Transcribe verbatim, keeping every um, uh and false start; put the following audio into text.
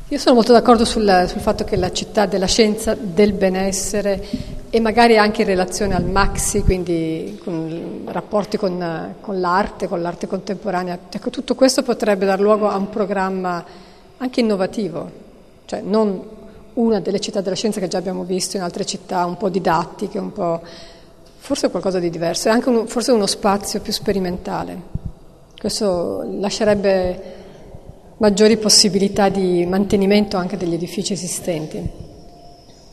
Io sono molto d'accordo sul, sul fatto che la città della scienza, del benessere e magari anche in relazione al Maxi, quindi con rapporti con, con l'arte, con l'arte contemporanea, ecco, tutto questo potrebbe dar luogo a un programma anche innovativo, cioè non una delle città della scienza che già abbiamo visto in altre città, un po' didattiche, un po', forse qualcosa di diverso, e anche un, forse uno spazio più sperimentale. Questo lascerebbe maggiori possibilità di mantenimento anche degli edifici esistenti.